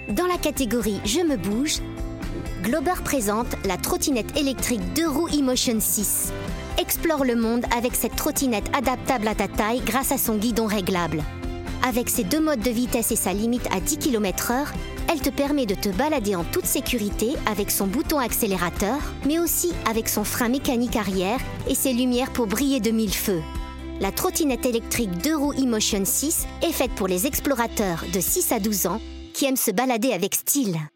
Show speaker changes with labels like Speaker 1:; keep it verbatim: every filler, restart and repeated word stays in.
Speaker 1: Dans la catégorie « Je me bouge », Glober présente la trottinette électrique deux roues eMotion six. Explore le monde avec cette trottinette adaptable à ta taille grâce à son guidon réglable. Avec ses deux modes de vitesse et sa limite à dix kilomètres heure, elle te permet de te balader en toute sécurité avec son bouton accélérateur, mais aussi avec son frein mécanique arrière et ses lumières pour briller de mille feux. La trottinette électrique deux roues eMotion six est faite pour les explorateurs de six à douze ans qui aiment se balader avec style.